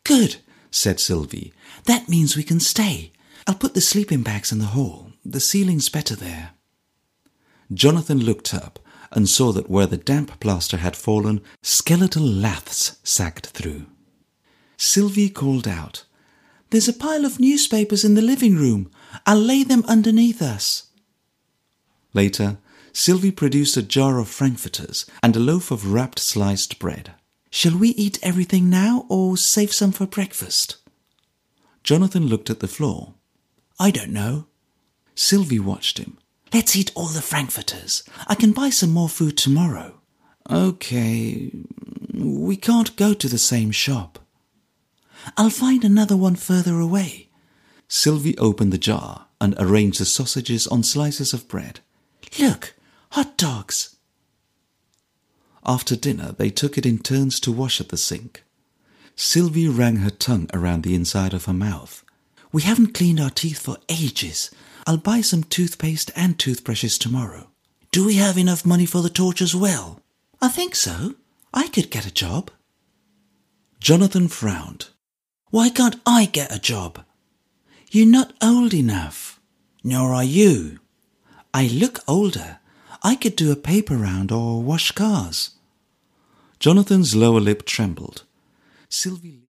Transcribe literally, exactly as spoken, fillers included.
Good, said Sylvie. That means we can stay. I'll put the sleeping bags in the hall. The ceiling's better there. Jonathan looked up and saw that where the damp plaster had fallen, skeletal laths sagged through. Sylvie called out, There's a pile of newspapers in the living room. I'll lay them underneath us. Later, Sylvie produced a jar of frankfurters and a loaf of wrapped sliced bread. Shall we eat everything now or save some for breakfast? Jonathan looked at the floor. I don't know. Sylvie watched him. Let's eat all the frankfurters. I can buy some more food tomorrow. Okay, we can't go to the same shop. I'll find another one further away. Sylvie opened the jar and arranged the sausages on slices of bread. Look, hot dogs. After dinner, they took it in turns to wash at the sink. Sylvie ran her tongue around the inside of her mouth. We haven't cleaned our teeth for ages. I'll buy some toothpaste and toothbrushes tomorrow. Do we have enough money for the torch as well? I think so. I could get a job. Jonathan frowned. Why can't I get a job? You're not old enough. Nor are you. I look older. I could do a paper round or wash cars. Jonathan's lower lip trembled. Sylvie